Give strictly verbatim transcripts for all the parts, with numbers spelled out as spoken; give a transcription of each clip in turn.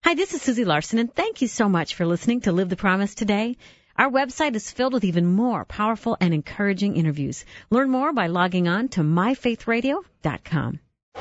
Hi, this is Susie Larson, and thank you so much for listening to Live the Promise today. Our website is filled with even more powerful and encouraging interviews. Learn more by logging on to my faith radio dot com.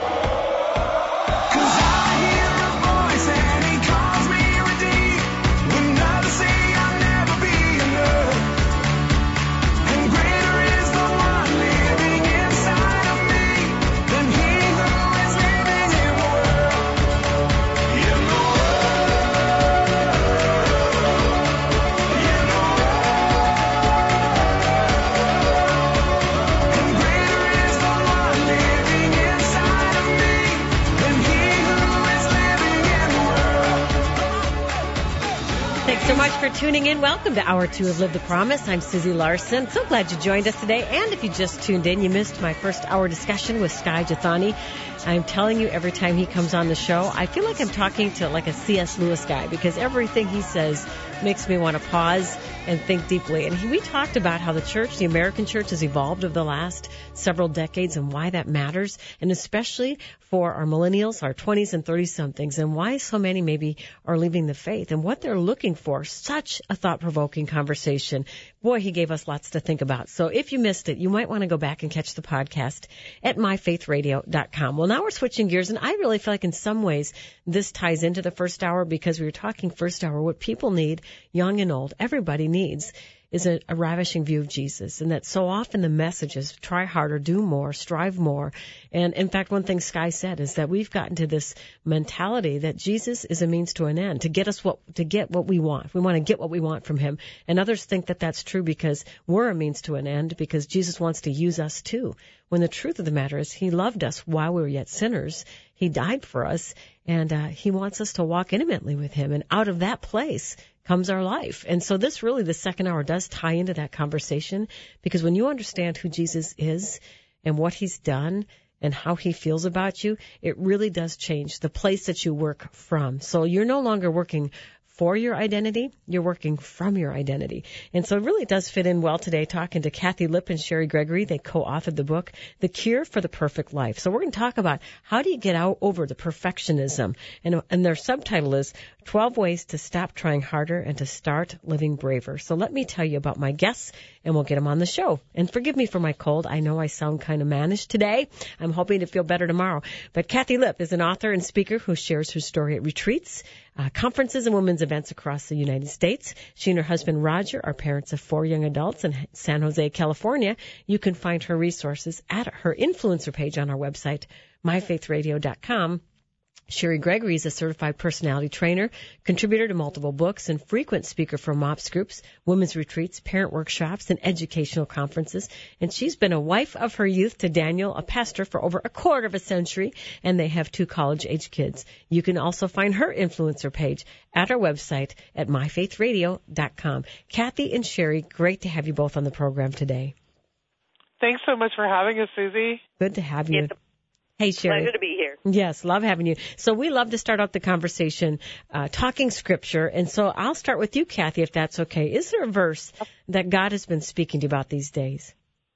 Thanks so much for tuning in. Welcome to Hour Two of Live the Promise. I'm Susie Larson. So glad you joined us today. And if you just tuned in, you missed my first hour discussion with Sky Jethani. I'm telling you, every time he comes on the show, I feel like I'm talking to like a C S Lewis guy, because everything he says makes me want to pause and think deeply. And he, we talked about how the church, the American church, has evolved over the last several decades and why that matters, and especially for our millennials, our twenties and thirty-somethings, and why so many maybe are leaving the faith and what they're looking for. Such a thought-provoking conversation. Boy, he gave us lots to think about. So if you missed it, you might want to go back and catch the podcast at my faith radio dot com. Well, now we're switching gears, and I really feel like in some ways this ties into the first hour, because we were talking first hour, what people need, young and old, everybody needs, is a, a ravishing view of Jesus. And that so often the message is try harder, do more, strive more. And in fact, one thing Sky said is that we've gotten to this mentality that Jesus is a means to an end, to get us what, to get what we want. We want to get what we want from him. And others think that that's true because we're a means to an end, because Jesus wants to use us too. When the truth of the matter is he loved us while we were yet sinners. He died for us, and uh, he wants us to walk intimately with him. And out of that place comes our life. And so this really, the second hour does tie into that conversation, because when you understand who Jesus is and what he's done and how he feels about you, it really does change the place that you work from. So you're no longer working for your identity, you're working from your identity. And so it really does fit in well today, talking to Kathy Lipp and Sherry Gregory. They co-authored the book, The Cure for the Perfect Life. So we're going to talk about how do you get out over the perfectionism. And, and their subtitle is twelve Ways to Stop Trying Harder and to Start Living Braver. So let me tell you about my guests, and we'll get them on the show. And forgive me for my cold. I know I sound kind of mannish today. I'm hoping to feel better tomorrow. But Kathy Lipp is an author and speaker who shares her story at retreats, Uh, conferences and women's events across the United States. She and her husband, Roger, are parents of four young adults in San Jose, California. You can find her resources at her influencer page on our website, my faith radio dot com. Sherry Gregory is a certified personality trainer, contributor to multiple books, and frequent speaker for MOPS groups, women's retreats, parent workshops, and educational conferences. And she's been a wife of her youth to Daniel, a pastor for over a quarter of a century, and they have two college-age kids. You can also find her influencer page at our website at my faith radio dot com. Kathy and Sherry, great to have you both on the program today. Thanks so much for having us, Susie. Good to have you. Hey, Sherry. Pleasure to be here. Yes, love having you. So we love to start out the conversation uh, talking Scripture. And so I'll start with you, Kathy, if that's okay. Is there a verse that God has been speaking to you about these days?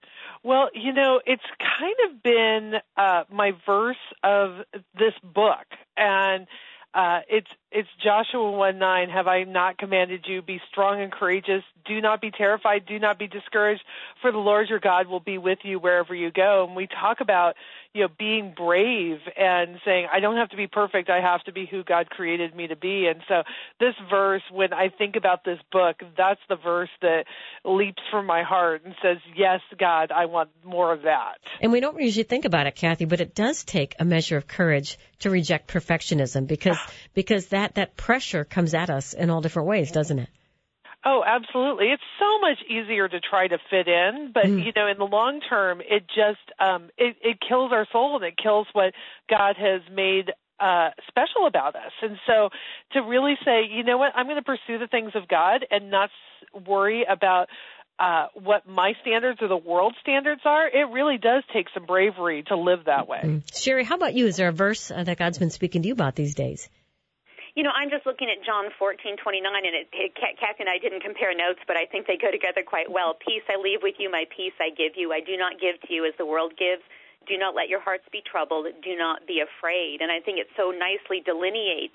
Well, you know, it's kind of been uh, my verse of this book. And uh, it's it's Joshua one nine, have I not commanded you, be strong and courageous, do not be terrified, do not be discouraged, for the Lord your God will be with you wherever you go. And we talk about, you know, being brave and saying, I don't have to be perfect, I have to be who God created me to be. And so this verse, when I think about this book, that's the verse that leaps from my heart and says, yes, God, I want more of that. And we don't usually think about it, Kathy, but it does take a measure of courage to reject perfectionism, because because that, that pressure comes at us in all different ways, doesn't it? Oh, absolutely. It's so much easier to try to fit in, but, mm. you know, in the long term, it just, um, it, it kills our soul, and it kills what God has made uh, special about us. And so to really say, you know what, I'm going to pursue the things of God and not worry about uh, what my standards or the world standards are, it really does take some bravery to live that way. Mm. Sherry, how about you? Is there a verse uh, that God's been speaking to you about these days? You know, I'm just looking at John fourteen twenty-nine, and it, it, Kathy and I didn't compare notes, but I think they go together quite well. Peace I leave with you, my peace I give you. I do not give to you as the world gives. Do not let your hearts be troubled. Do not be afraid. And I think it so nicely delineates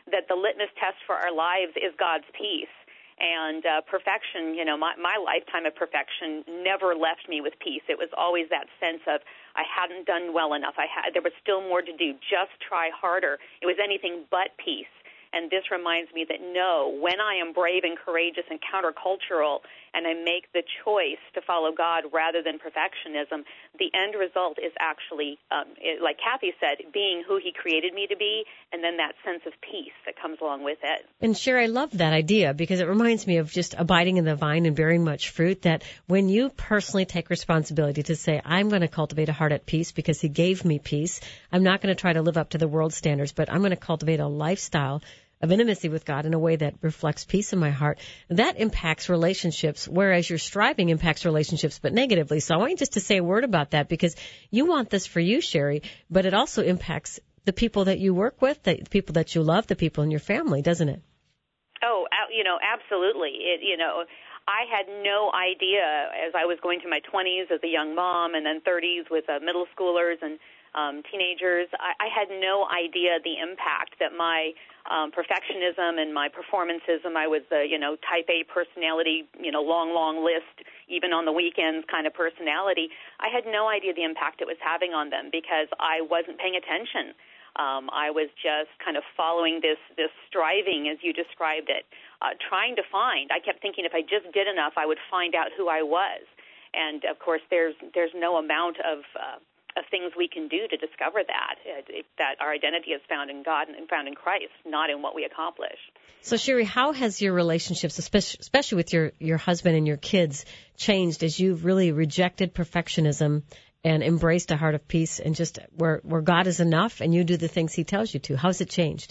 that the litmus test for our lives is God's peace. And uh, perfection, you know, my, my lifetime of perfection never left me with peace. It was always that sense of I hadn't done well enough. I had, there was still more to do. Just try harder. It was anything but peace. And this reminds me that, no, when I am brave and courageous and countercultural and I make the choice to follow God rather than perfectionism, the end result is actually, um, it, like Kathy said, being who he created me to be, and then that sense of peace that comes along with it. And Sherry, I love that idea because it reminds me of just abiding in the vine and bearing much fruit, that when you personally take responsibility to say, I'm going to cultivate a heart at peace because he gave me peace. I'm not going to try to live up to the world's standards, but I'm going to cultivate a lifestyle of intimacy with God in a way that reflects peace in my heart. That impacts relationships, whereas your striving impacts relationships, but negatively. So I want you just to say a word about that, because you want this for you, Sherry, but it also impacts the people that you work with, the people that you love, the people in your family, doesn't it? Oh, you know, absolutely. It, you know, I had no idea as I was going through my twenties as a young mom and then thirties with uh, middle schoolers and um, teenagers. I, I had no idea the impact that my um, perfectionism and my performancism, I was the, you know, type A personality, you know, long, long list, even on the weekends kind of personality. I had no idea the impact it was having on them because I wasn't paying attention. Um, I was just kind of following this, this striving, as you described it, uh, trying to find. I kept thinking if I just did enough, I would find out who I was. And, of course, there's there's no amount of uh, of things we can do to discover that, uh, that our identity is found in God and found in Christ, not in what we accomplish. So, Sherry, how has your relationships, especially, especially with your, your husband and your kids, changed as you've really rejected perfectionism and embraced a heart of peace and just where, where God is enough and you do the things he tells you to? How's it changed?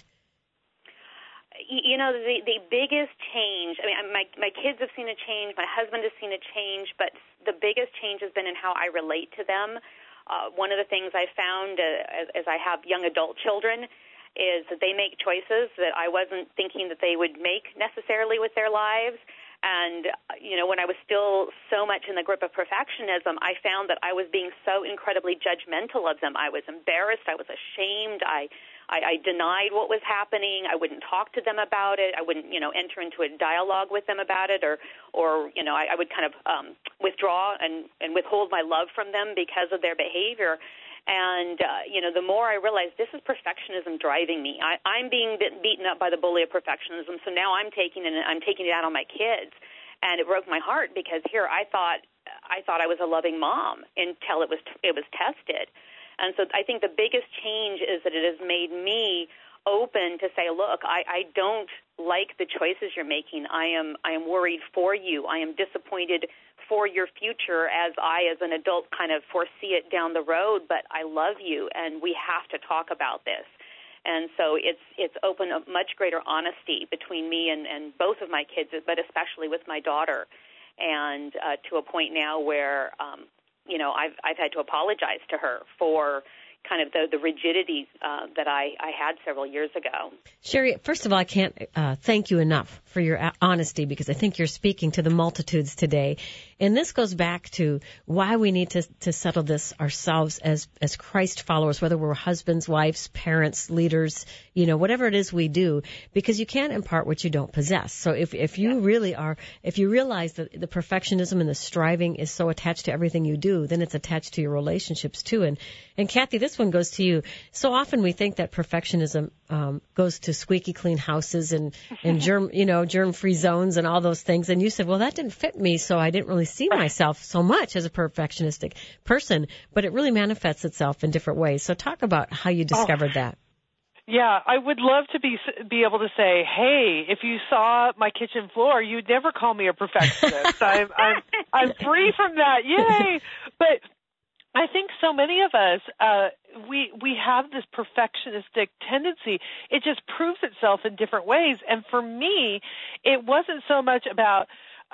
You know, the the biggest change, I mean, my my kids have seen a change, my husband has seen a change, but the biggest change has been in how I relate to them. Uh, one of the things I found uh, as, as I have young adult children is that they make choices that I wasn't thinking that they would make necessarily with their lives. And, you know, when I was still so much in the grip of perfectionism, I found that I was being so incredibly judgmental of them. I was embarrassed. I was ashamed. I, I, I denied what was happening. I wouldn't talk to them about it. I wouldn't, you know, enter into a dialogue with them about it, or, or you know, I, I would kind of um, withdraw and, and withhold my love from them because of their behavior. And, uh, you know, the more I realized this is perfectionism driving me. I, I'm being beaten up by the bully of perfectionism, so now I'm taking it, I'm taking it out on my kids. And it broke my heart because here I thought I thought I was a loving mom until it was it was tested. And so I think the biggest change is that it has made me open to say, look, I, I don't like the choices you're making. I am I am worried for you. I am disappointed for your future as I, as an adult, kind of foresee it down the road, but I love you, and we have to talk about this. And so it's it's opened a much greater honesty between me and, and both of my kids, but especially with my daughter, and uh, to a point now where, um, you know, I've, I've had to apologize to her for kind of the, the rigidity uh, that I, I had several years ago. Sherry, first of all, I can't uh, thank you enough for your honesty, because I think you're speaking to the multitudes today. And this goes back to why we need to, to settle this ourselves as, as Christ followers, whether we're husbands, wives, parents, leaders, you know, whatever it is we do, because you can't impart what you don't possess. So if, if you yeah. really are, if you realize that the perfectionism and the striving is so attached to everything you do, then it's attached to your relationships too. And, and Kathy, this one goes to you. So often we think that perfectionism um, goes to squeaky clean houses and, and germ, you know, germ-free zones and all those things. And you said, well, that didn't fit me, so I didn't really see myself so much as a perfectionistic person, but it really manifests itself in different ways. So talk about how you discovered oh. that. Yeah, I would love to be be able to say, hey, if you saw my kitchen floor, you'd never call me a perfectionist. I'm, I'm I'm free from that. Yay! But I think so many of us, uh, we we have this perfectionistic tendency. It just proves itself in different ways. And for me, it wasn't so much about uh,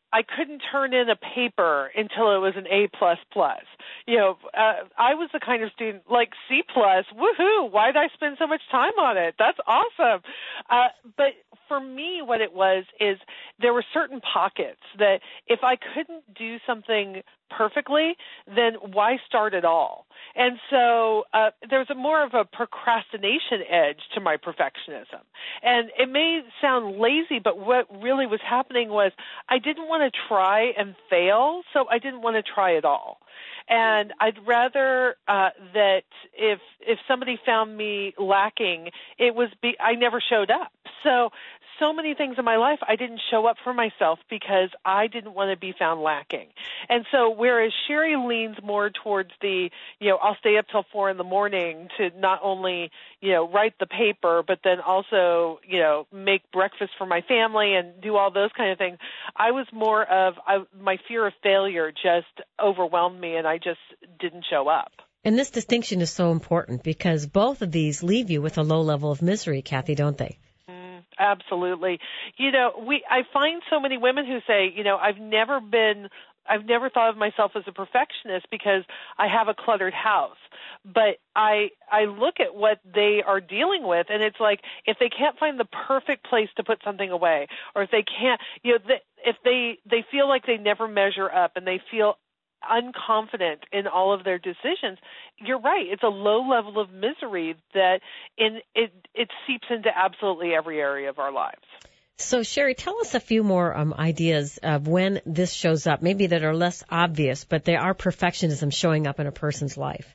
I couldn't turn in a paper until it was an A plus plus. You know, uh, I was the kind of student like C plus. Woohoo! Why did I spend so much time on it? That's awesome. Uh, but for me, what it was is there were certain pockets that if I couldn't do something perfectly, then why start at all? And so uh, there was a more of a procrastination edge to my perfectionism. And it may sound lazy, but what really was happening was I didn't want to try and fail, so I didn't want to try at all. And I'd rather uh, that if if somebody found me lacking, it was be, I never showed up. So so many things in my life I didn't show up for myself because I didn't want to be found lacking. And so whereas Sherry leans more towards the, you know, I'll stay up till four in the morning to not only, you know, write the paper, but then also, you know, make breakfast for my family and do all those kind of things. I was more of, I, my fear of failure just overwhelmed me and I just didn't show up. And this distinction is so important because both of these leave you with a low level of misery, Kathy, don't they? Absolutely. You know, we I find so many women who say, you know, I've never been I've never thought of myself as a perfectionist because I have a cluttered house. But I I look at what they are dealing with, and it's like if they can't find the perfect place to put something away, or if they can't, you know, if they they feel like they never measure up and they feel unconfident in all of their decisions, you're right. It's a low level of misery that in it it seeps into absolutely every area of our lives. So, Sherry, tell us a few more um, ideas of when this shows up, maybe that are less obvious, but they are perfectionism showing up in a person's life.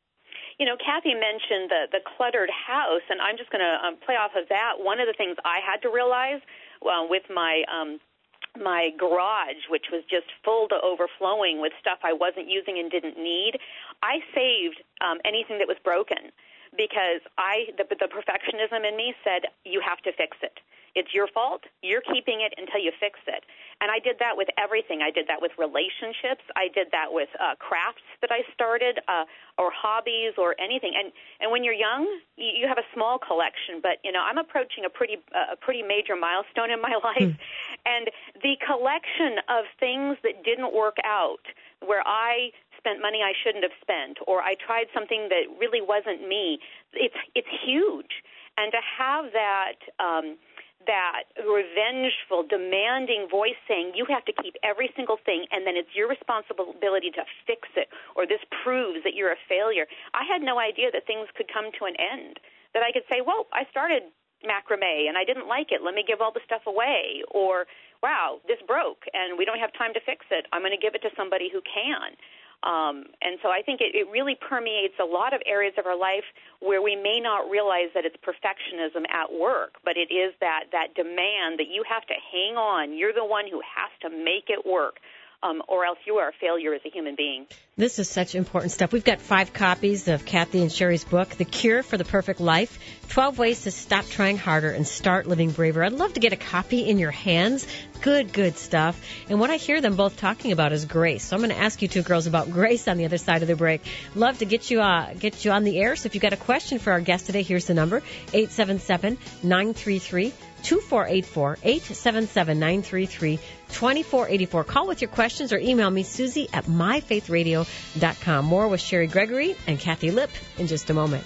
You know, Kathy mentioned the, the cluttered house, and I'm just going to um, play off of that. One of the things I had to realize well, with my um, my garage, which was just full to overflowing with stuff I wasn't using and didn't need, I saved um, anything that was broken because I the, the perfectionism in me said, you have to fix it. It's your fault. You're keeping it until you fix it. And I did that with everything. I did that with relationships. I did that with uh, crafts that I started uh, or hobbies or anything. And and when you're young, you, you have a small collection. But, you know, I'm approaching a pretty uh, a pretty major milestone in my life. Mm. And the collection of things that didn't work out, where I spent money I shouldn't have spent, or I tried something that really wasn't me, it's it's huge. And to have that um, that revengeful, demanding voice saying you have to keep every single thing and then it's your responsibility to fix it, or this proves that you're a failure. I had no idea that things could come to an end, that I could say, well, I started macrame and I didn't like it. Let me give all the stuff away. Or, wow, this broke and we don't have time to fix it. I'm going to give it to somebody who can. Um, and so I think it, it really permeates a lot of areas of our life where we may not realize that it's perfectionism at work, but it is that, that demand that you have to hang on. You're the one who has to make it work, um, or else you are a failure as a human being. This is such important stuff. We've got five copies of Kathy and Sherry's book, The Cure for the Perfect Life, twelve Ways to Stop Trying Harder and Start Living Braver. I'd love to get a copy in your hands. Good, good stuff. And what I hear them both talking about is grace. So I'm going to ask you two girls about grace on the other side of the break. Love to get you uh, get you on the air. So if you've got a question for our guest today, here's the number, eight seven seven, nine three three, two four eight four, eight seven seven, nine three three, two four eight four. Call with your questions or email me, Susie at my faith radio dot com. More with Sherry Gregory and Kathy Lipp in just a moment.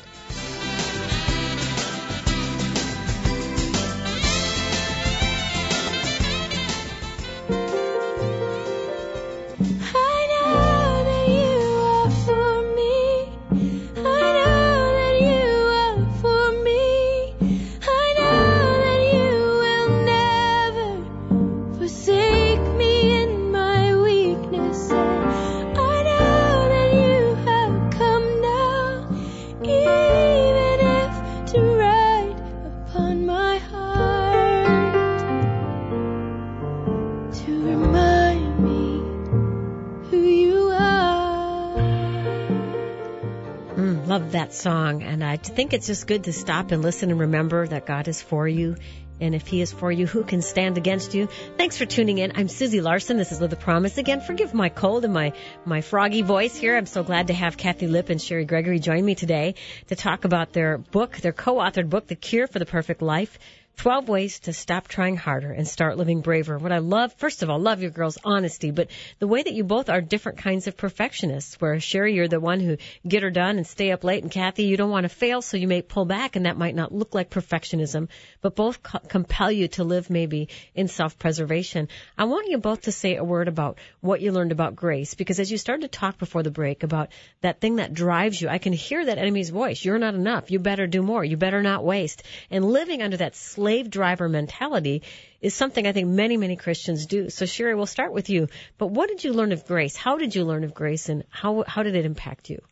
That song, and I think it's just good to stop and listen and remember that God is for you, and if He is for you, who can stand against you? Thanks for tuning in. I'm Susie Larson. This is Live the Promise. Again, forgive my cold and my, my froggy voice here. I'm so glad to have Kathy Lipp and Sherry Gregory join me today to talk about their book, their co-authored book, The Cure for the Perfect Life, twelve ways to stop trying harder and start living braver. What I love, first of all, love your girls' honesty, but the way that you both are different kinds of perfectionists, where Sherry, you're the one who get her done and stay up late, and Kathy, you don't want to fail, so you may pull back, and that might not look like perfectionism, but both co- compel you to live maybe in self-preservation. I want you both to say a word about what you learned about grace, because as you started to talk before the break about that thing that drives you, I can hear that enemy's voice. You're not enough. You better do more. You better not waste. And living under that slave driver mentality is something I think many, many Christians do. So, Sherry, we'll start with you. But what did you learn of grace? How did you learn of grace, and how how did it impact you?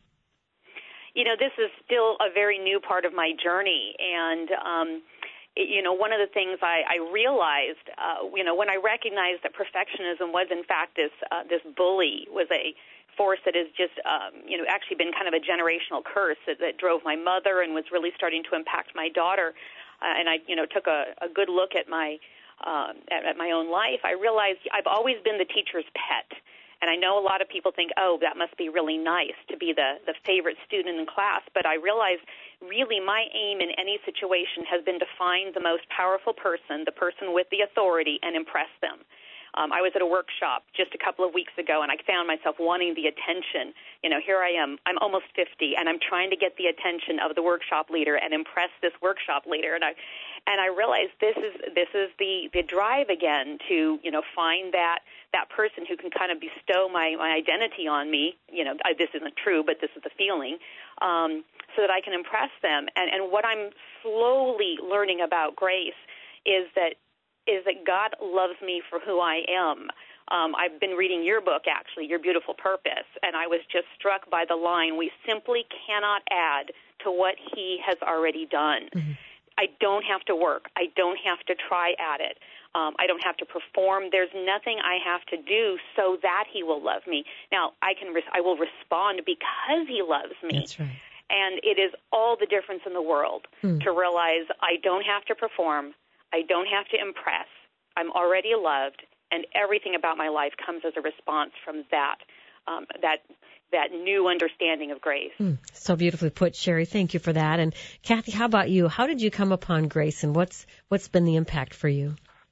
You know, this is still a very new part of my journey, and um, it, you know, one of the things I, I realized, uh, you know, when I recognized that perfectionism was in fact this uh, this bully, was a force that has just, um, you know, actually been kind of a generational curse that, that drove my mother and was really starting to impact my daughter. Uh, and I, you know, took a, a good look at my um, at, at my own life. I realized I've always been the teacher's pet, and I know a lot of people think, oh, that must be really nice to be the the favorite student in class. But I realized really my aim in any situation has been to find the most powerful person, the person with the authority, and impress them. Um, I was at a workshop just a couple of weeks ago, and I found myself wanting the attention. You know, here I am. I'm almost fifty, and I'm trying to get the attention of the workshop leader and impress this workshop leader. And I, and I realized this is this is the, the drive again to, you know, find that that person who can kind of bestow my, my identity on me. You know, I, this isn't true, but this is the feeling, um, so that I can impress them. And, and what I'm slowly learning about grace is that is that God loves me for who I am. Um, I've been reading your book, actually, Your Beautiful Purpose, and I was just struck by the line, we simply cannot add to what he has already done. Mm-hmm. I don't have to work. I don't have to try at it. Um, I don't have to perform. There's nothing I have to do so that he will love me. Now, I can. Res- I will respond because he loves me. That's right. And it is all the difference in the world mm. to realize I don't have to perform. I don't have to impress. I'm already loved, and everything about my life comes as a response from that um, that that new understanding of grace. Mm, so beautifully put, Sherry. Thank you for that. And Kathy, how about you? How did you come upon grace, and what's what's been the impact for you?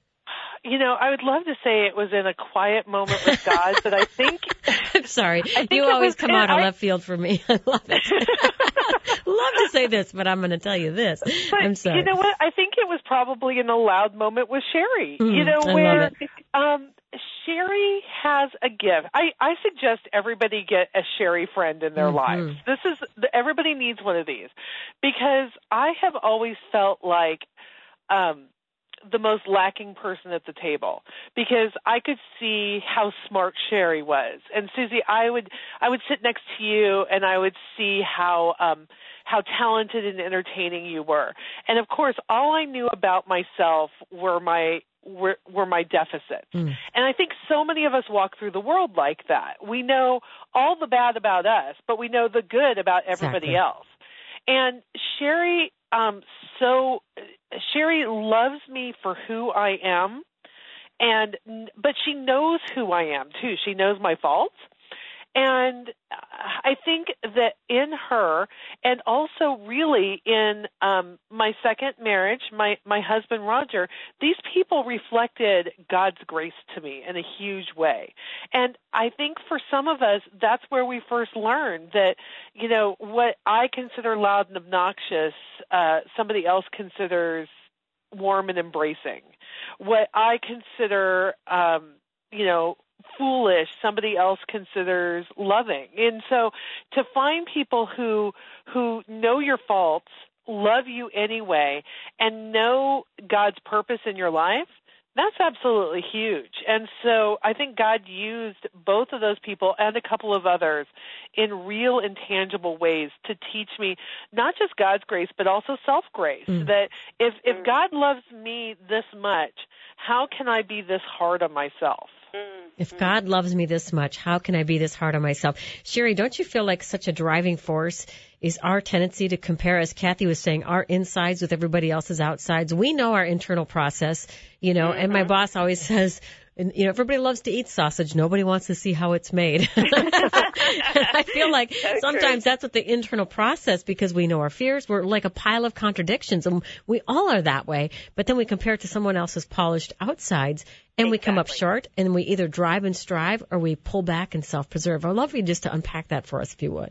You know, I would love to say it was in a quiet moment with God, but I think... I'm sorry. I think you always was, come out of I, left field for me. I love it. Love to say this, but I'm going to tell you this. But I'm sorry. You know what? I think it was probably in a loud moment with Sherry. Mm, you know, I where love it. um, Sherry has a gift. I, I suggest everybody get a Sherry friend in their mm-hmm. lives. This is everybody needs one of these, because I have always felt like um, the most lacking person at the table, because I could see how smart Sherry was. And Susie, I would I would sit next to you and I would see how um, how talented and entertaining you were. And of course, all I knew about myself were my were, were my deficits. Mm. And I think so many of us walk through the world like that. We know all the bad about us, but we know the good about everybody exactly. else. And Sherry, um, so Sherry loves me for who I am, and but she knows who I am too. She knows my faults, and I think that in her, and also really in um, my second marriage, my my husband Roger, these people reflected God's grace to me in a huge way. And I think for some of us, that's where we first learned that, you know, what I consider loud and obnoxious, uh, somebody else considers warm and embracing. What I consider, um, you know, foolish, somebody else considers loving. And so to find people who who know your faults, love you anyway, and know God's purpose in your life, that's absolutely huge. And so I think God used both of those people and a couple of others in real intangible ways to teach me not just God's grace, but also self-grace. Mm. That if, if God loves me this much, how can I be this hard on myself? If God loves me this much, how can I be this hard on myself? Sherry, don't you feel like such a driving force is our tendency to compare, as Kathy was saying, our insides with everybody else's outsides? We know our internal process, you know, mm-hmm. and my boss always says, And, you know, everybody loves to eat sausage. Nobody wants to see how it's made. I feel like That's sometimes true. that's what the internal process, because we know our fears. We're like a pile of contradictions, and we all are that way. But then we compare it to someone else's polished outsides, and we come up Exactly. short, and we either drive and strive or we pull back and self-preserve. I'd love for you just to unpack that for us, if you would.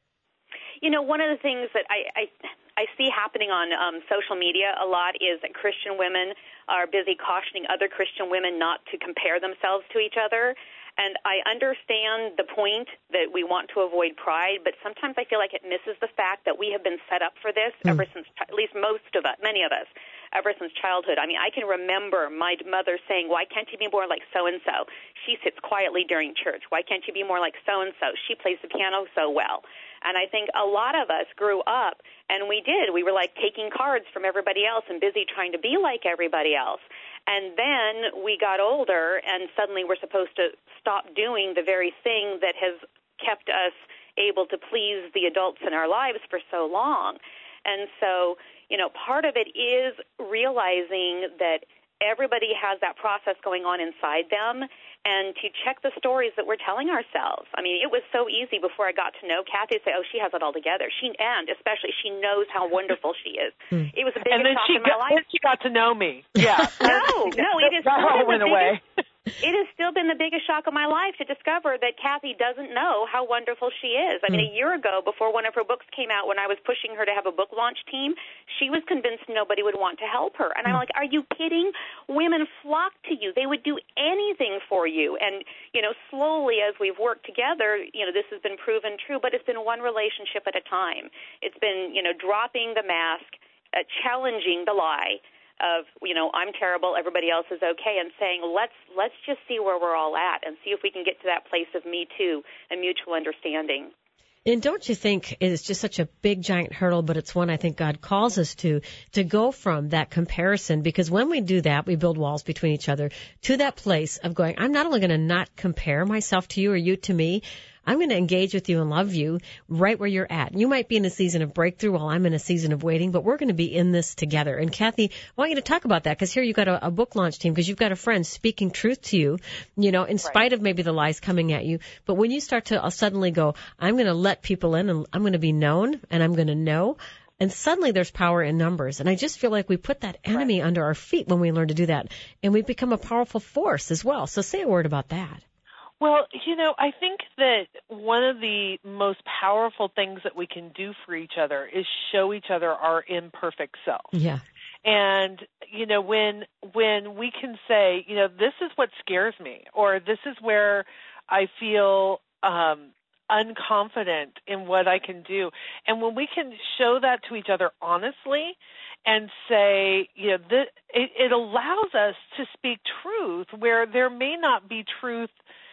You know, one of the things that I, I, I see happening on um, social media a lot is that Christian women are busy cautioning other Christian women not to compare themselves to each other. And I understand the point that we want to avoid pride, but sometimes I feel like it misses the fact that we have been set up for this mm. ever since, at least most of us, many of us, ever since childhood. I mean, I can remember my mother saying, why can't you be more like so-and-so? She sits quietly during church. Why can't you be more like so-and-so? She plays the piano so well. And I think a lot of us grew up, and we did. We were like taking cards from everybody else and busy trying to be like everybody else. And then we got older, and suddenly we're supposed to stop doing the very thing that has kept us able to please the adults in our lives for so long. And so, you know, part of it is realizing that everybody has that process going on inside them, and to check the stories that we're telling ourselves. I mean, it was so easy before I got to know Kathy to say, oh, she has it all together. She, and especially she knows how wonderful she is. Mm. It was the biggest and then shock she in my got, life. Then she got to know me. Yeah. no, no, it is that all went away. It has still been the biggest shock of my life to discover that Kathy doesn't know how wonderful she is. I mean, a year ago, before one of her books came out, when I was pushing her to have a book launch team, she was convinced nobody would want to help her. And I'm like, are you kidding? Women flock to you. They would do anything for you. And, you know, slowly as we've worked together, you know, this has been proven true, but it's been one relationship at a time. It's been, you know, dropping the mask, uh, challenging the lie of, you know, I'm terrible, everybody else is okay, and saying, let's let's just see where we're all at and see if we can get to that place of me too and mutual understanding. And don't you think it is just such a big, giant hurdle, but it's one I think God calls us to, to go from that comparison, because when we do that, we build walls between each other, to that place of going, I'm not only going to not compare myself to you or you to me, I'm going to engage with you and love you right where you're at. You might be in a season of breakthrough while I'm in a season of waiting, but we're going to be in this together. And Kathy, I want you to talk about that, because here you've got a, a book launch team, because you've got a friend speaking truth to you, you know, in spite right. of maybe the lies coming at you. But when you start to uh, suddenly go, I'm going to let people in, and I'm going to be known, and I'm going to know, and suddenly there's power in numbers. And I just feel like we put that enemy right. under our feet when we learn to do that, and we become a powerful force as well. So say a word about that. Well, you know, I think that one of the most powerful things that we can do for each other is show each other our imperfect self. Yeah. And, you know, when when we can say, you know, this is what scares me, or this is where I feel um, unconfident in what I can do. And when we can show that to each other honestly and say, you know, this, it, it allows us to speak truth where there may not be truth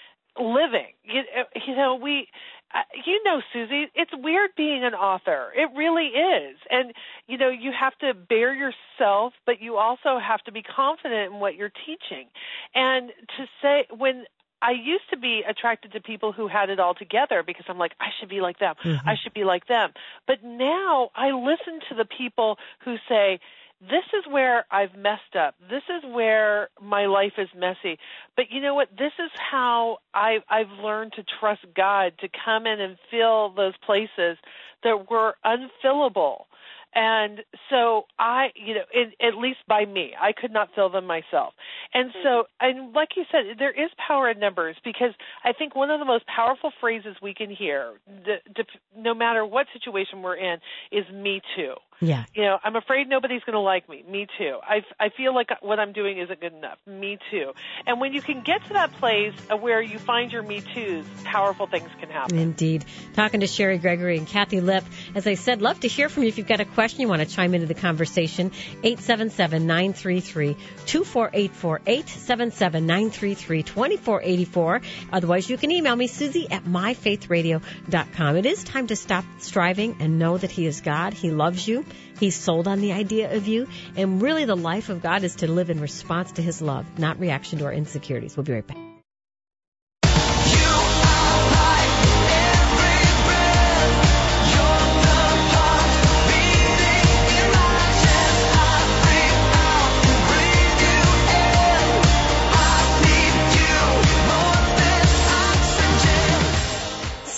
living. You, you know, we, uh, you know, Susie, it's weird being an author. It really is. And, you know, you have to bear yourself, but you also have to be confident in what you're teaching. And to say, when I used to be attracted to people who had it all together, because I'm like, I should be like them. Mm-hmm. I should be like them. But now I listen to the people who say, this is where I've messed up. This is where my life is messy. But you know what? This is how I've, I've learned to trust God to come in and fill those places that were unfillable. And so I, you know, it, at least by me, I could not fill them myself. And so, and like you said, there is power in numbers, because I think one of the most powerful phrases we can hear, the, the, no matter what situation we're in, is me too. Yeah. You know, I'm afraid nobody's going to like me. Me too. I, I feel like what I'm doing isn't good enough. Me too. And when you can get to that place where you find your me toos, powerful things can happen. Indeed. Talking to Sherry Gregory and Kathy Lipp. As I said, love to hear from you. If you've got a question, you want to chime into the conversation, eight seven seven, nine three three, two four eight four, eight seven seven, nine three three, two four eight four. Otherwise, you can email me, Susie at my faith radio dot com. It is time to stop striving and know that He is God. He loves you. He's sold on the idea of you. And really, the life of God is to live in response to His love, not reaction to our insecurities. We'll be right back.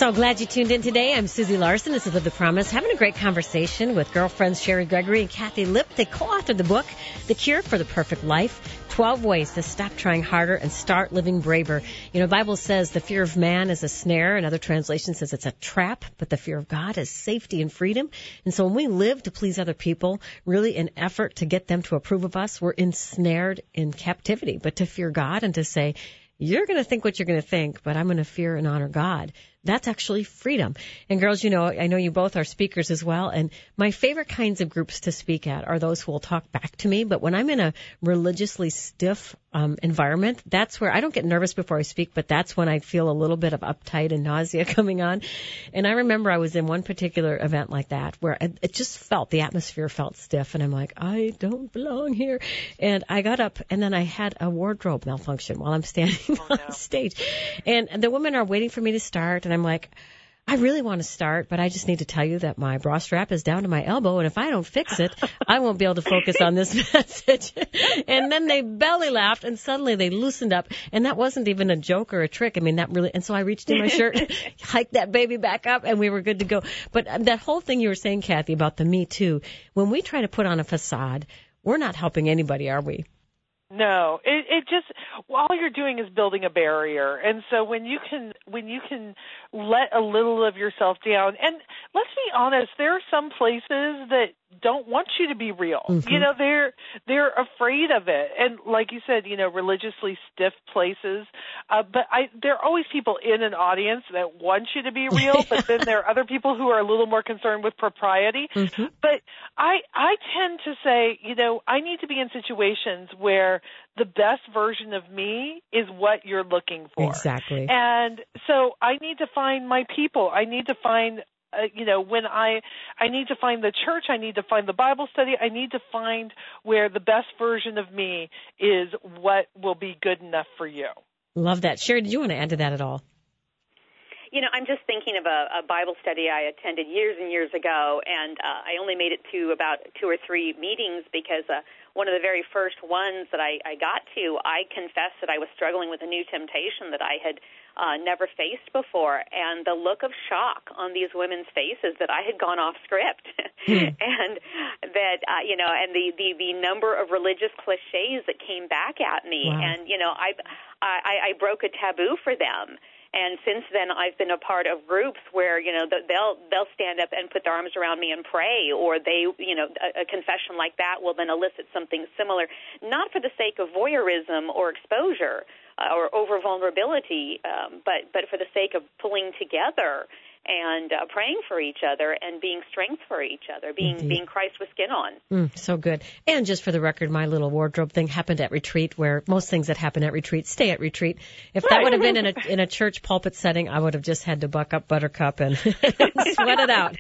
So glad you tuned in today. I'm Susie Larson. This is Live the Promise. Having a great conversation with girlfriends Sherry Gregory and Kathy Lipp. They co-authored the book, The Cure for the Perfect Life, twelve Ways to Stop Trying Harder and Start Living Braver. You know, the Bible says the fear of man is a snare. Another translation says it's a trap, but the fear of God is safety and freedom. And so when we live to please other people, really in effort to get them to approve of us, we're ensnared in captivity. But to fear God and to say, you're going to think what you're going to think, but I'm going to fear and honor God. That's actually freedom. And girls, you know, I know you both are speakers as well. And my favorite kinds of groups to speak at are those who will talk back to me. But when I'm in a religiously stiff um, environment, that's where I don't get nervous before I speak, but that's when I feel a little bit of uptight and nausea coming on. And I remember I was in one particular event like that where it, it just felt, the atmosphere felt stiff. And I'm like, I don't belong here. And I got up and then I had a wardrobe malfunction while I'm standing oh, on no. stage. And the women are waiting for me to start. And I'm like, I really want to start, but I just need to tell you that my bra strap is down to my elbow, and if I don't fix it, I won't be able to focus on this message. And then they belly laughed, and suddenly they loosened up, and that wasn't even a joke or a trick. I mean, that really, and so I reached in my shirt, hiked that baby back up, and we were good to go. But that whole thing you were saying, Kathy, about the Me Too, when we try to put on a facade, we're not helping anybody, are we? No, it, it just, all you're doing is building a barrier. And so when you can, when you can let a little of yourself down, and let's be honest, there are some places that don't want you to be real. Mm-hmm. You know, they're, they're afraid of it. And like you said, you know, religiously stiff places. Uh, but I, there are always people in an audience that want you to be real, but then there are other people who are a little more concerned with propriety. Mm-hmm. But I, I tend to say, you know, I need to be in situations where the best version of me is what you're looking for. Exactly. And so I need to find my people. I need to find, uh, you know, when I, I need to find the church, I need to find the Bible study, I need to find where the best version of me is what will be good enough for you. Love that. Sherry, did you want to add to that at all? You know, I'm just thinking of a, a Bible study I attended years and years ago, and uh, I only made it to about two or three meetings because uh, one of the very first ones that I, I got to, I confessed that I was struggling with a new temptation that I had uh, never faced before, and the look of shock on these women's faces that I had gone off script, hmm. and that, uh, you know, and the, the, the number of religious cliches that came back at me, wow. and, you know, I, I, I broke a taboo for them. And since then, I've been a part of groups where, you know, they'll they'll stand up and put their arms around me and pray, or they, you know, a, a confession like that will then elicit something similar, not for the sake of voyeurism or exposure uh, or over vulnerability, um, but but for the sake of pulling together and uh, praying for each other and being strength for each other, being Indeed. being Christ with skin on. Mm, so good. And just for the record, my little wardrobe thing happened at retreat, where most things that happen at retreat stay at retreat. If that would have been in a in a church pulpit setting, I would have just had to buck up Buttercup and sweat it out.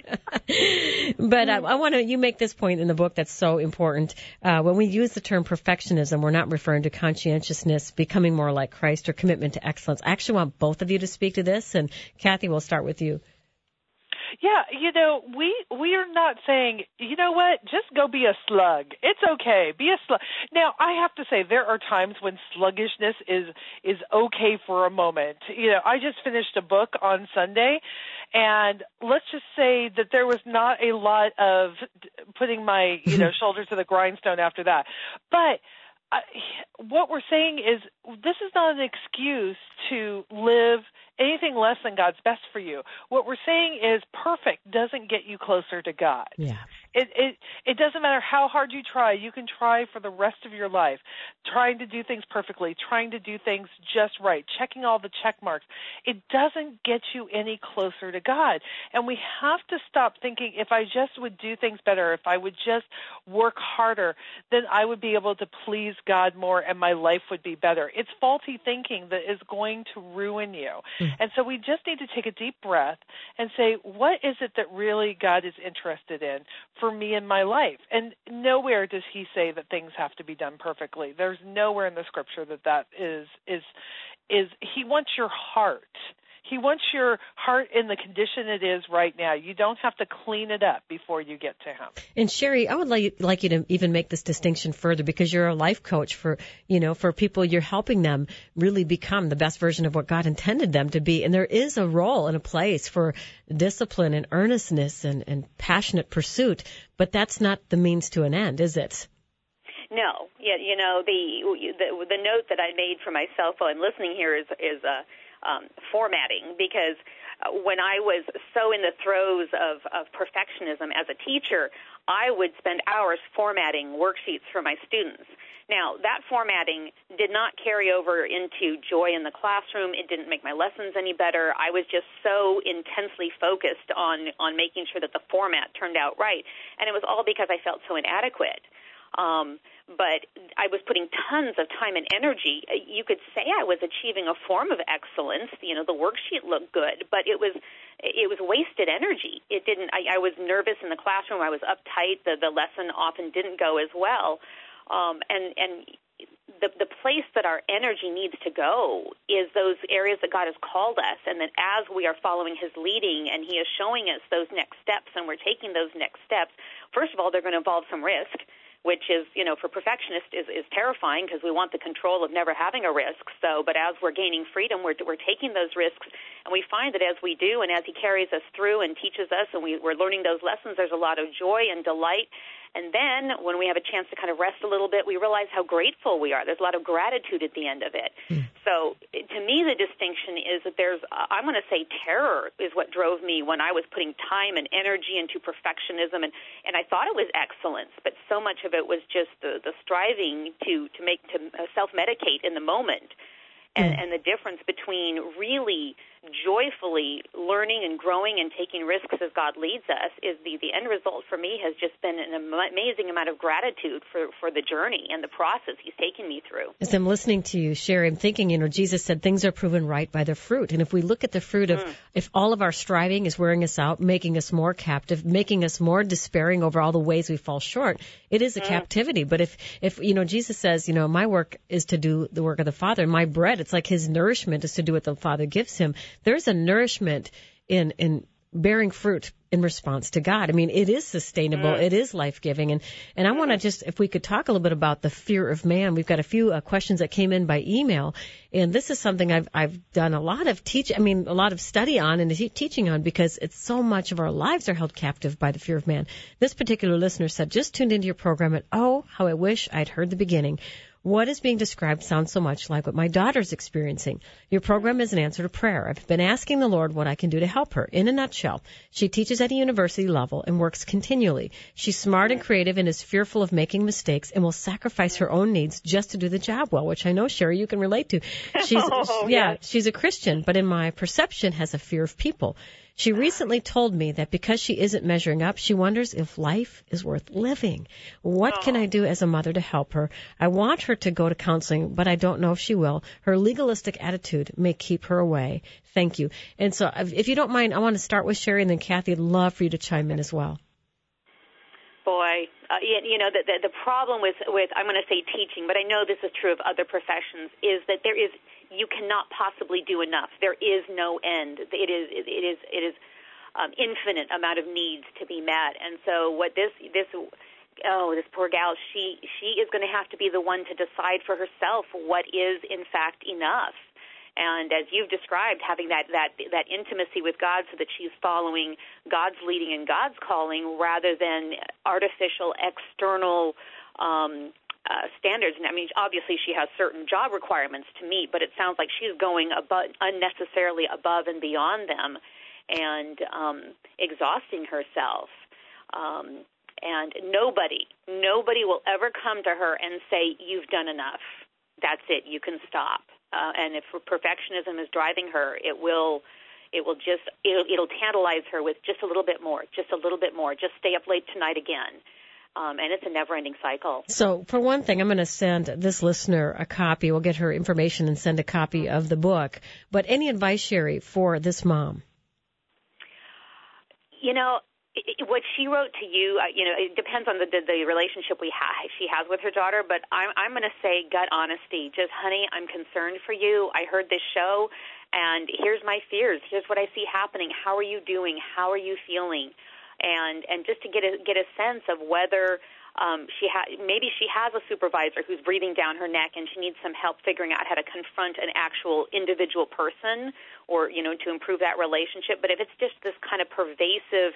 But uh, I want to, you make this point in the book that's so important. Uh, when we use the term perfectionism, we're not referring to conscientiousness, becoming more like Christ, or commitment to excellence. I actually want both of you to speak to this, and Kathy, we'll start with you. Yeah, you know, we we are not saying, you know what, just go be a slug. It's okay, be a slug. Now, I have to say, there are times when sluggishness is is okay for a moment. You know, I just finished a book on Sunday, and let's just say that there was not a lot of putting my, you know, shoulder to the grindstone after that. But I, what we're saying is this is not an excuse to live anything less than God's best for you. What we're saying is perfect doesn't get you closer to God. Yeah. It, it it doesn't matter how hard you try. You can try for the rest of your life, trying to do things perfectly, trying to do things just right, checking all the check marks. It doesn't get you any closer to God. And we have to stop thinking, if I just would do things better, if I would just work harder, then I would be able to please God more and my life would be better. It's faulty thinking that is going to ruin you. Mm. And so we just need to take a deep breath and say, what is it that really God is interested in for me in my life? And nowhere does he say that things have to be done perfectly. There's nowhere in the scripture that that is, is, is he wants your heart. He wants your heart in the condition it is right now. You don't have to clean it up before you get to him. And Sherry, I would like, like you to even make this distinction further, because you're a life coach for, you know, for people. You're helping them really become the best version of what God intended them to be. And there is a role and a place for discipline and earnestness and, and passionate pursuit, but that's not the means to an end, is it? No. Yeah, you know, the, the the note that I made for my cell phone listening here is is uh, um, formatting, because uh, when I was so in the throes of, of perfectionism as a teacher, I would spend hours formatting worksheets for my students. Now, that formatting did not carry over into joy in the classroom. It didn't make my lessons any better. I was just so intensely focused on, on making sure that the format turned out right, and it was all because I felt so inadequate. Um, but I was putting tons of time and energy. You could say I was achieving a form of excellence. You know, the worksheet looked good, but it was it was wasted energy. It didn't. I, I was nervous in the classroom. I was uptight. The the lesson often didn't go as well. Um, and and the the place that our energy needs to go is those areas that God has called us, and that as we are following His leading and He is showing us those next steps, and we're taking those next steps. First of all, they're going to involve some risk, which is, you know, for perfectionists is, is terrifying, because we want the control of never having a risk. So, but as we're gaining freedom, we're, we're taking those risks, and we find that as we do, and as He carries us through and teaches us, and we, we're learning those lessons, there's a lot of joy and delight. And then when we have a chance to kind of rest a little bit, we realize how grateful we are. There's a lot of gratitude at the end of it. Mm. So to me, the distinction is that there's, uh, I'm going to say terror is what drove me when I was putting time and energy into perfectionism. And, and I thought it was excellence, but so much of it was just the, the striving to, to make, to self-medicate in the moment. And, and the difference between really joyfully learning and growing and taking risks as God leads us is the, the end result for me has just been an amazing amount of gratitude for, for the journey and the process He's taken me through. As I'm listening to you, Sherry, I'm thinking, you know, Jesus said things are proven right by their fruit. And if we look at the fruit of, mm. if all of our striving is wearing us out, making us more captive, making us more despairing over all the ways we fall short, it is a mm. captivity. But if, if, you know, Jesus says, you know, my work is to do the work of the Father, and my bread, it's like His nourishment is to do what the Father gives Him. There's a nourishment in, in bearing fruit in response to God. I mean, it is sustainable. Mm. It is life-giving. And, and I mm. want to just, if we could talk a little bit about the fear of man. We've got a few uh, questions that came in by email. And this is something I've, I've done a lot of teach, I mean, a lot of study on and teaching on, because it's so much of our lives are held captive by the fear of man. This particular listener said, just tuned into your program and oh, how I wish I'd heard the beginning. What is being described sounds so much like what my daughter's experiencing. Your program is an answer to prayer. I've been asking the Lord what I can do to help her. In a nutshell, she teaches at a university level and works continually. She's smart and creative and is fearful of making mistakes and will sacrifice her own needs just to do the job well, which I know, Sherry, you can relate to. She's, oh, yeah, yes. she's a Christian, but in my perception has a fear of people. She recently told me that because she isn't measuring up, she wonders if life is worth living. What oh. can I do as a mother to help her? I want her to go to counseling, but I don't know if she will. Her legalistic attitude may keep her away. Thank you. And so if you don't mind, I want to start with Sherry, and then Kathy, I'd love for you to chime in as well. Boy, uh, you, you know, the, the, the problem with, with, I'm going to say teaching, but I know this is true of other professions, is that there is, you cannot possibly do enough. There is no end. It is, it is, it is um, infinite amount of needs to be met. And so what this, this, oh, this poor gal, she, she is going to have to be the one to decide for herself what is, in fact, enough. And as you've described, having that, that, that intimacy with God so that she's following God's leading and God's calling rather than artificial external um, uh, standards. And I mean, obviously she has certain job requirements to meet, but it sounds like she's going above, unnecessarily above and beyond them and um, exhausting herself. Um, and nobody, nobody will ever come to her and say, you've done enough. That's it. You can stop. Uh, and if perfectionism is driving her, it will, it will just, it'll, it'll tantalize her with just a little bit more, just a little bit more, just stay up late tonight again. Um, and it's a never-ending cycle. So, for one thing, I'm going to send this listener a copy. We'll get her information and send a copy of the book. But any advice, Sherry, for this mom? You know, what she wrote to you, uh, you know, it depends on the the, the relationship we ha- she has with her daughter. But I'm I'm going to say gut honesty. Just, honey, I'm concerned for you. I heard this show, and here's my fears. Here's what I see happening. How are you doing? How are you feeling? And and just to get a get a sense of whether um, she ha- maybe she has a supervisor who's breathing down her neck, and she needs some help figuring out how to confront an actual individual person, or you know, to improve that relationship. But if it's just this kind of pervasive,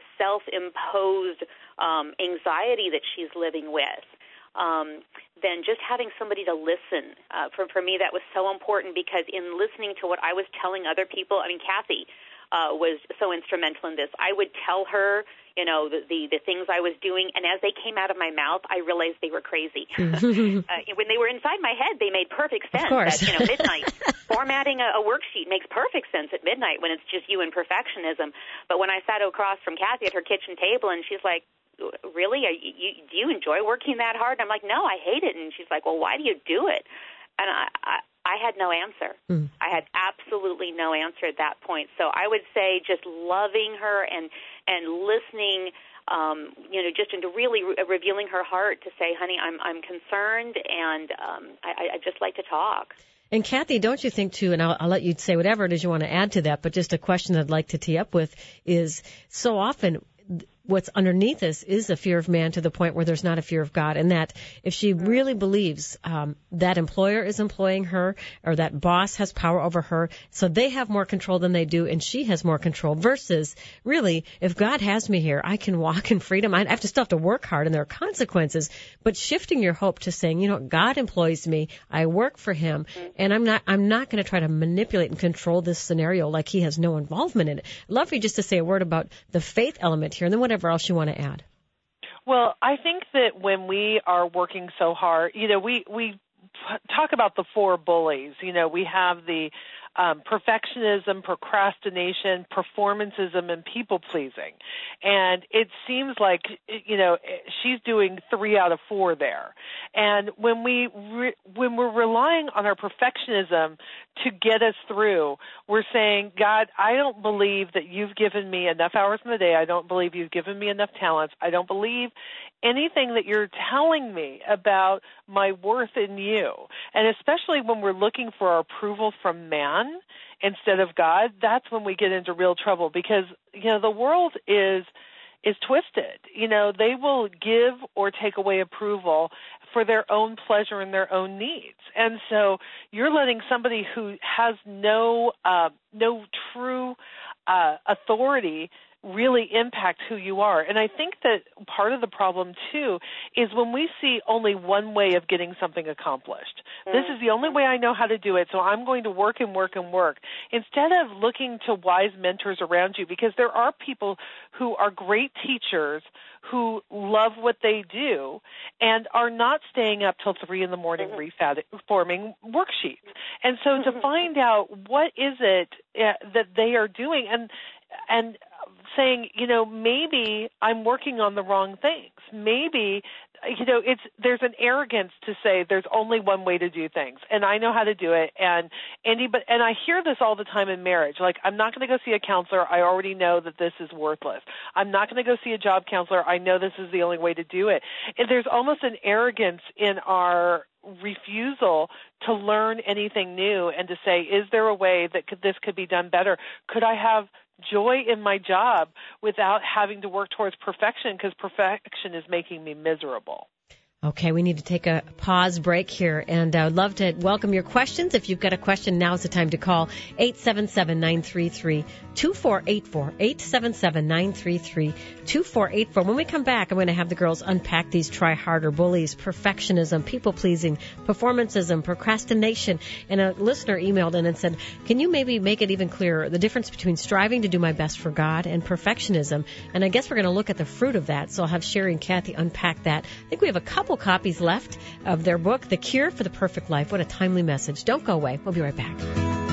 self-imposed um, anxiety that she's living with, um, then just having somebody to listen. Uh, for, for me, that was so important, because in listening to what I was telling other people, I mean, Kathy uh, was so instrumental in this. I would tell her, you know, the, the, the things I was doing, and as they came out of my mouth, I realized they were crazy. uh, when they were inside my head, they made perfect sense. Of course. At, you know, midnight. Formatting a, a worksheet makes perfect sense at midnight when it's just you and perfectionism. But when I sat across from Kathy at her kitchen table, and she's like, really? Are you, you, do you enjoy working that hard? And I'm like, no, I hate it. And she's like, well, why do you do it? And I, I, I had no answer. Mm. I had absolutely no answer at that point. So I would say just loving her and and listening, um, you know, just into really re- revealing her heart to say, honey, I'm I'm concerned, and um, I, I just like to talk. And Kathy, don't you think too, and I'll, I'll let you say whatever it is you want to add to that, but just a question I'd like to tee up with is, so often what's underneath this is a fear of man to the point where there's not a fear of God, and that if she really believes um, that employer is employing her, or that boss has power over her, so they have more control than they do, and she has more control, versus really, if God has me here, I can walk in freedom. I have to still have to work hard, and there are consequences, but shifting your hope to saying, you know, God employs me, I work for him, and I'm not I'm not going to try to manipulate and control this scenario like he has no involvement in it. I'd love for you just to say a word about the faith element here, and then whatever else you want to add. Well, I think that when we are working so hard, you know, we, we talk about the four bullies. You know, we have the um, perfectionism, procrastination, performancism, and people-pleasing. And it seems like, you know, she's doing three out of four there. And when, we re- when we're relying on our perfectionism to get us through, we're saying, God, I don't believe that you've given me enough hours in the day. I don't believe you've given me enough talents. I don't believe anything that you're telling me about my worth in you. And especially when we're looking for our approval from man instead of God, that's when we get into real trouble, because, you know, the world is is twisted. You know, they will give or take away approval for their own pleasure and their own needs. And so you're letting somebody who has no uh, no true uh, authority really impact who you are. And I think that part of the problem, too, is when we see only one way of getting something accomplished. Mm-hmm. This is the only way I know how to do it, so I'm going to work and work and work. Instead of looking to wise mentors around you, because there are people who are great teachers who love what they do and are not staying up till three in the morning mm-hmm. reforming worksheets. And so to find out what is it uh, that they are doing, and and saying, you know, maybe I'm working on the wrong things. Maybe, you know, it's there's an arrogance to say there's only one way to do things, and I know how to do it. And anybody, and I hear this all the time in marriage. Like, I'm not going to go see a counselor. I already know that this is worthless. I'm not going to go see a job counselor. I know this is the only way to do it. And there's almost an arrogance in our refusal to learn anything new and to say, is there a way that could, this could be done better? Could I have joy in my job without having to work towards perfection, because perfection is making me miserable? Okay, we need to take a pause break here, and I would love to welcome your questions. If you've got a question, now's the time to call eight seven seven, nine three three, two four eight four, eight seven seven, nine three three, two four eight four. When we come back, I'm going to have the girls unpack these try-harder bullies, perfectionism, people-pleasing, performancism, procrastination. And a listener emailed in and said, can you maybe make it even clearer, the difference between striving to do my best for God and perfectionism? And I guess we're going to look at the fruit of that, so I'll have Sherry and Kathy unpack that. I think we have a couple copies left of their book, The Cure for the Perfect Life. What a timely message. Don't go away. We'll be right back.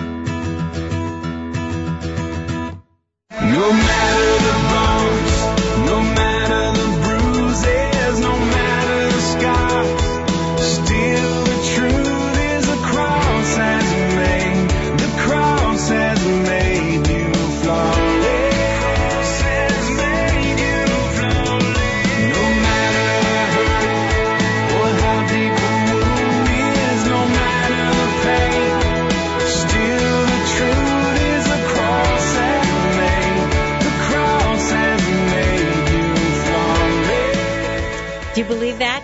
No matter the bumps, no matter the bruises, no matter the scars, still the truth is the cross has made, the cross has made you flawless, has made you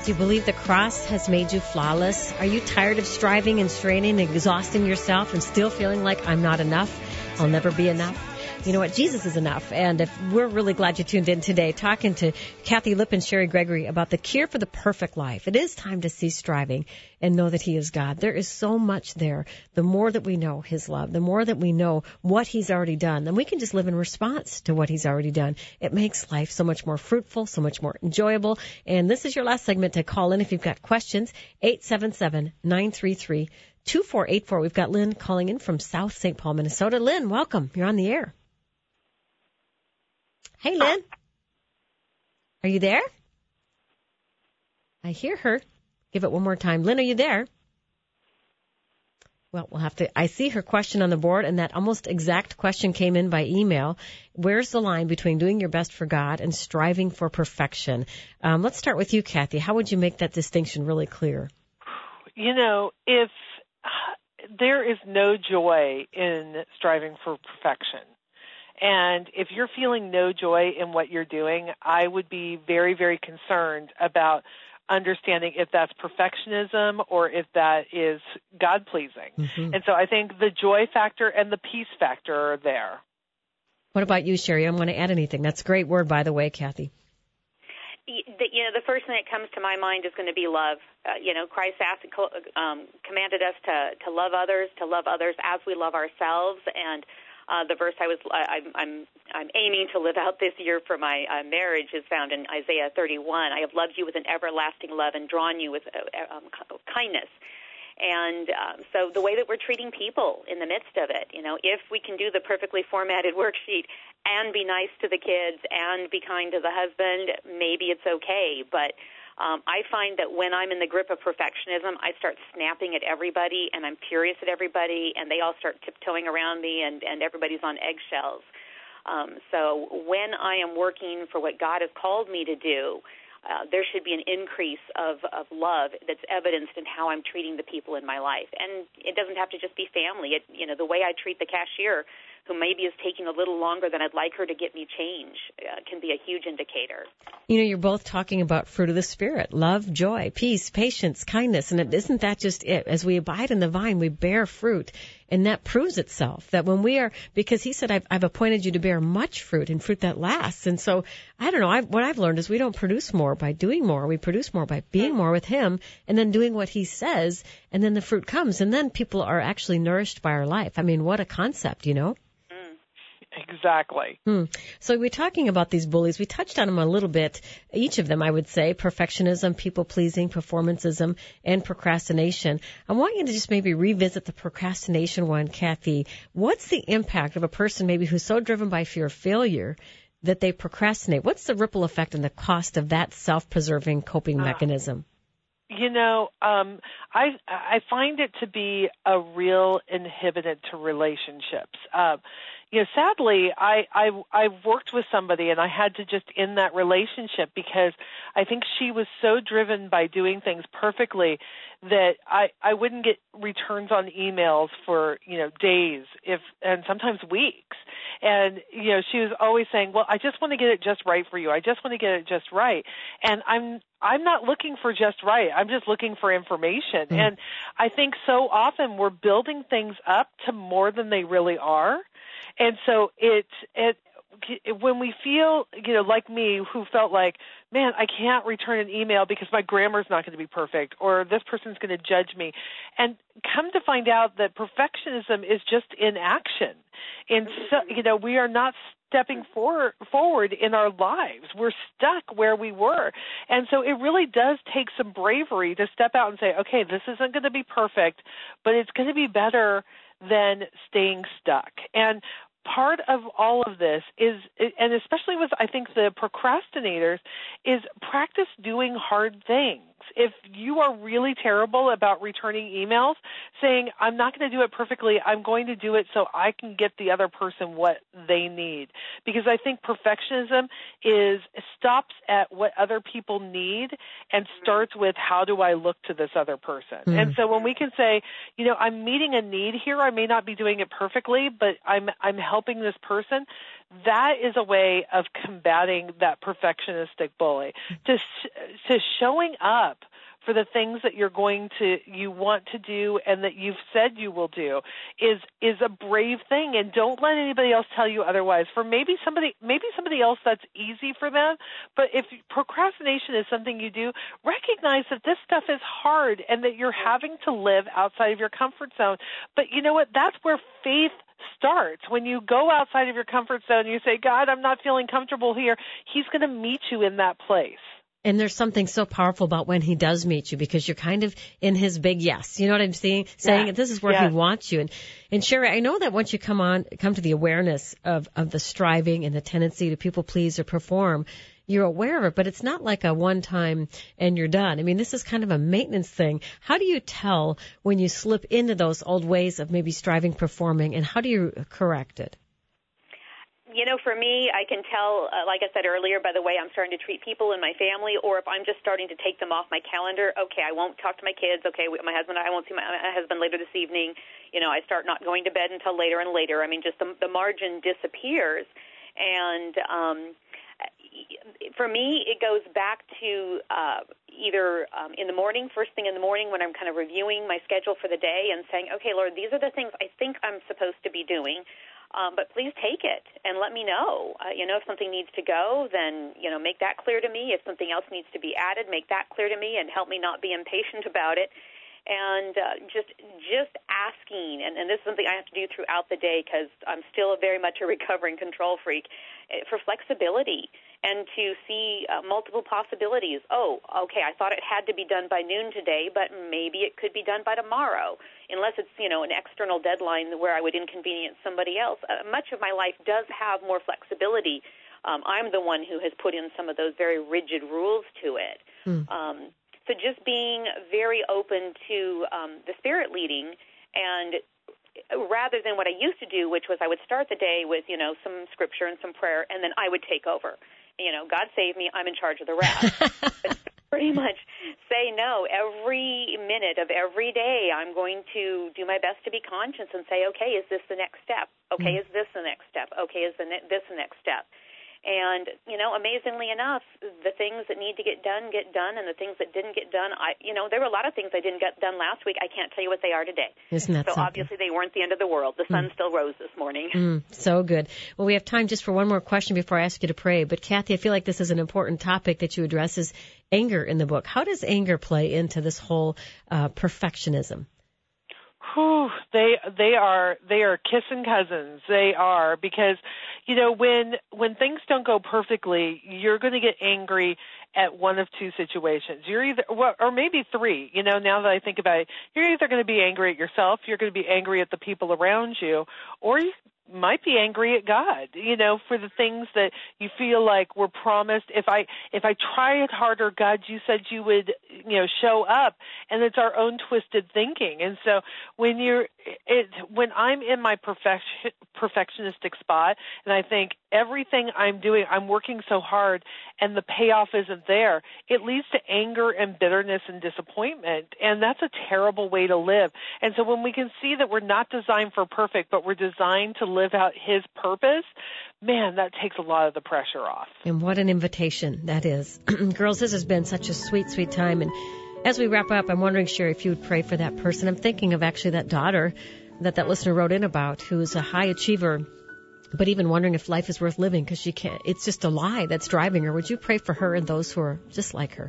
Do you believe the cross has made you flawless? Are you tired of striving and straining and exhausting yourself and still feeling like I'm not enough? I'll never be enough. You know what? Jesus is enough. And if we're really glad you tuned in today, talking to Kathy Lipp and Sherry Gregory about the cure for the perfect life. It is time to cease striving and know that He is God. There is so much there. The more that we know His love, the more that we know what He's already done, then we can just live in response to what He's already done. It makes life so much more fruitful, so much more enjoyable. And this is your last segment to call in if you've got questions. eight seven seven, nine three three, two four eight four. We've got Lynn calling in from South Saint Paul, Minnesota. Lynn, welcome. You're on the air. Hey, Lynn. Are you there? I hear her. Give it one more time. Lynn, are you there? Well, we'll have to. I see her question on the board, and that almost exact question came in by email. Where's the line between doing your best for God and striving for perfection? Um, let's start with you, Kathy. How would you make that distinction really clear? You know, if there is no joy in striving for perfection, and if you're feeling no joy in what you're doing, I would be very, very concerned about understanding if that's perfectionism or if that is God-pleasing. Mm-hmm. And so I think the joy factor and the peace factor are there. What about you, Sherry? I don't want to add anything. That's a great word, by the way, Kathy. You know, the first thing that comes to my mind is going to be love. Uh, you know, Christ asked, um, commanded us to, to love others, to love others as we love ourselves, and Uh, the verse I was I, I'm I'm aiming to live out this year for my uh, marriage is found in Isaiah thirty-one. I have loved you with an everlasting love and drawn you with uh, um, kindness. And um, so the way that we're treating people in the midst of it, you know, if we can do the perfectly formatted worksheet and be nice to the kids and be kind to the husband, maybe it's okay. But Um, I find that when I'm in the grip of perfectionism, I start snapping at everybody, and I'm furious at everybody, and they all start tiptoeing around me, and, and everybody's on eggshells. Um, so when I am working for what God has called me to do, uh, there should be an increase of, of love that's evidenced in how I'm treating the people in my life. And it doesn't have to just be family. It, you know, the way I treat the cashier, who maybe is taking a little longer than I'd like her to get me change, uh, can be a huge indicator. You know, you're both talking about fruit of the Spirit, love, joy, peace, patience, kindness. And it, isn't that just it? As we abide in the vine, we bear fruit. And that proves itself, that when we are, because He said, I've, I've appointed you to bear much fruit and fruit that lasts. And so, I don't know, I've, what I've learned is we don't produce more by doing more. We produce more by being more with Him and then doing what He says. And then the fruit comes. And then people are actually nourished by our life. I mean, what a concept, you know? Exactly. Hmm. So we're talking about these bullies. We touched on them a little bit, each of them, I would say, perfectionism, people-pleasing, performanceism, and procrastination. I want you to just maybe revisit the procrastination one, Kathy. What's the impact of a person maybe who's so driven by fear of failure that they procrastinate? What's the ripple effect and the cost of that self-preserving coping uh. mechanism? You know, um, I I find it to be a real inhibitor to relationships. Uh, you know, sadly, I, I I've worked with somebody and I had to just end that relationship because I think she was so driven by doing things perfectly that I I wouldn't get returns on emails for, you know, days, if and sometimes weeks. And, you know, she was always saying, well, I just want to get it just right for you. I just want to get it just right. And I'm I'm not looking for just right. I'm just looking for information. Mm. And I think so often we're building things up to more than they really are. And so it, it, when we feel, you know, like me, who felt like, man, I can't return an email because my grammar's not going to be perfect, or this person's going to judge me, and come to find out that perfectionism is just inaction. And so, you know, we are not stepping for, forward in our lives. We're stuck where we were. And so it really does take some bravery to step out and say, okay, this isn't going to be perfect, but it's going to be better than staying stuck. And part of all of this is, and especially with, I think, the procrastinators, is practice doing hard things. If you are really terrible about returning emails, saying, I'm not going to do it perfectly, I'm going to do it so I can get the other person what they need. Because I think perfectionism is stops at what other people need and starts with, how do I look to this other person? Mm. And so when we can say, you know, I'm meeting a need here, I may not be doing it perfectly, but I'm I'm helping this person, that is a way of combating that perfectionistic bully, to, to showing up for the things that you're going to, you want to do and that you've said you will do is, is a brave thing. And don't let anybody else tell you otherwise. For maybe somebody, maybe somebody else that's easy for them. But if procrastination is something you do, recognize that this stuff is hard and that you're having to live outside of your comfort zone. But you know what? That's where faith starts. When you go outside of your comfort zone and you say, God, I'm not feeling comfortable here, He's going to meet you in that place. And there's something so powerful about when He does meet you, because you're kind of in His big yes. You know what I'm saying? Saying yeah. this is where yeah. He wants you. And, and Sherry, I know that once you come on, come to the awareness of, of the striving and the tendency to people please or perform, you're aware of it, but it's not like a one time and you're done. I mean, this is kind of a maintenance thing. How do you tell when you slip into those old ways of maybe striving, performing, and how do you correct it? You know, for me, I can tell, uh, like I said earlier, by the way I'm starting to treat people in my family, or if I'm just starting to take them off my calendar. Okay, I won't talk to my kids. Okay, my husband, I won't see my, my husband later this evening. You know, I start not going to bed until later and later. I mean, just the, the margin disappears. And um, for me, it goes back to uh, either um, in the morning, first thing in the morning when I'm kind of reviewing my schedule for the day and saying, okay, Lord, these are the things I think I'm supposed to be doing. Um, but please take it and let me know. Uh, you know, if something needs to go, then, you know, make that clear to me. If something else needs to be added, make that clear to me and help me not be impatient about it. And uh, just just asking, and, and this is something I have to do throughout the day because I'm still very much a recovering control freak, for flexibility and to see uh, multiple possibilities. Oh, okay, I thought it had to be done by noon today, but maybe it could be done by tomorrow, unless it's, you know, an external deadline where I would inconvenience somebody else. Uh, much of my life does have more flexibility. Um, I'm the one who has put in some of those very rigid rules to it. Mm. Um, so just being very open to um, the Spirit leading, and rather than what I used to do, which was I would start the day with, you know, some scripture and some prayer, and then I would take over. You know, God save me, I'm in charge of the rest. Pretty much say no. Every minute of every day, I'm going to do my best to be conscious and say, okay, is this the next step? Okay, mm-hmm. is this the next step? Okay, is the ne- this the next step? And, you know, amazingly enough, the things that need to get done, get done, and the things that didn't get done, I, you know, there were a lot of things I didn't get done last week. I can't tell you what they are today. Isn't that so something? Obviously they weren't the end of the world. The sun mm. still rose this morning. Mm, so good. Well, we have time just for one more question before I ask you to pray. But, Kathy, I feel like this is an important topic that you address, is anger in the book. How does anger play into this whole uh, perfectionism? Whew, they they are they are kissing cousins. They are, because, you know, when when things don't go perfectly, you're going to get angry at one of two situations. You're either, well, or maybe three. You know, now that I think about it, you're either going to be angry at yourself, you're going to be angry at the people around you, or you might be angry at God, you know, for the things that you feel like were promised. If I if I try it harder, God, you said you would, you know, show up, and it's our own twisted thinking. And so when you're it, when I'm in my perfection, perfectionistic spot, and I think everything I'm doing, I'm working so hard, and the payoff isn't there, it leads to anger and bitterness and disappointment, and that's a terrible way to live. And so when we can see that we're not designed for perfect, but we're designed to live out His purpose, man, that takes a lot of the pressure off. And what an invitation that is. Girls, this has been such a sweet, sweet time. And as we wrap up, I'm wondering, Sherry, if you would pray for that person. I'm thinking of actually that daughter that that listener wrote in about, who's a high achiever, but even wondering if life is worth living because she can't. It's just a lie that's driving her. Would you pray for her and those who are just like her?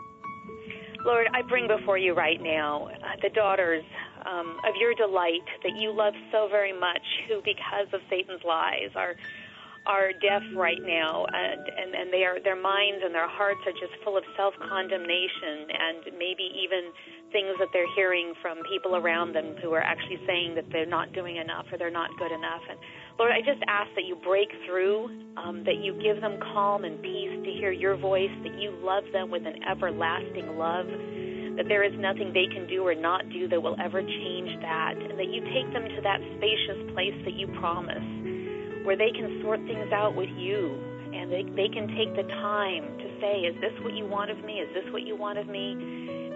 Lord, I bring before you right now uh, the daughters um, of your delight that you love so very much, who, because of Satan's lies, are are deaf right now, and, and, and they are, their minds and their hearts are just full of self-condemnation and maybe even things that they're hearing from people around them who are actually saying that they're not doing enough or they're not good enough. And Lord, I just ask that you break through, um, that you give them calm and peace to hear your voice, that you love them with an everlasting love, that there is nothing they can do or not do that will ever change that, and that you take them to that spacious place that you promise, where they can sort things out with you, and they, they can take the time to say, is this what you want of me? Is this what you want of me? And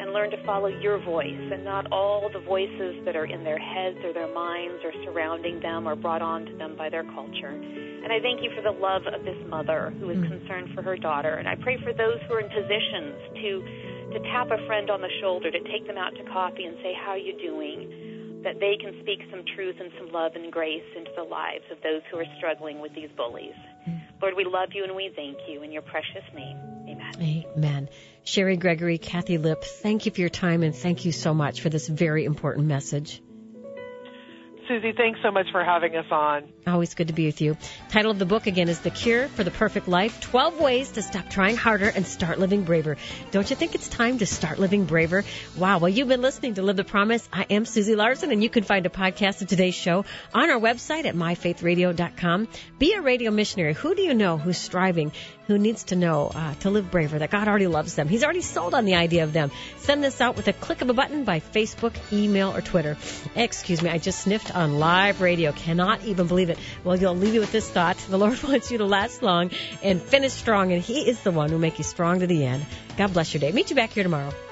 and learn to follow your voice and not all the voices that are in their heads or their minds or surrounding them or brought on to them by their culture. And I thank you for the love of this mother who is concerned for her daughter. And I pray for those who are in positions to to tap a friend on the shoulder, to take them out to coffee and say, how are you doing? That they can speak some truth and some love and grace into the lives of those who are struggling with these bullies. Mm. Lord, we love you and we thank you in your precious name. Amen. Amen. Sherry Gregory, Kathy Lipp, thank you for your time and thank you so much for this very important message. Susie, thanks so much for having us on. Always good to be with you. Title of the book, again, is The Cure for the Perfect Life, twelve Ways to Stop Trying Harder and Start Living Braver. Don't you think it's time to start living braver? Wow. Well, you've been listening to Live the Promise. I am Susie Larson, and you can find a podcast of today's show on our website at my faith radio dot com. Be a radio missionary. Who do you know who's striving, who needs to know uh, to live braver, that God already loves them? He's already sold on the idea of them. Send this out with a click of a button by Facebook, email, or Twitter. Excuse me, I just sniffed on live radio. Cannot even believe it. Well, you'll leave you with this thought. The Lord wants you to last long and finish strong, and He is the one who will make you strong to the end. God bless your day. Meet you back here tomorrow.